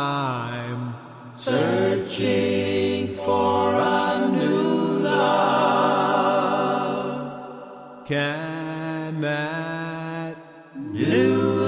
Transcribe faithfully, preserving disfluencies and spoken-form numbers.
I'm searching for a new love. Can that new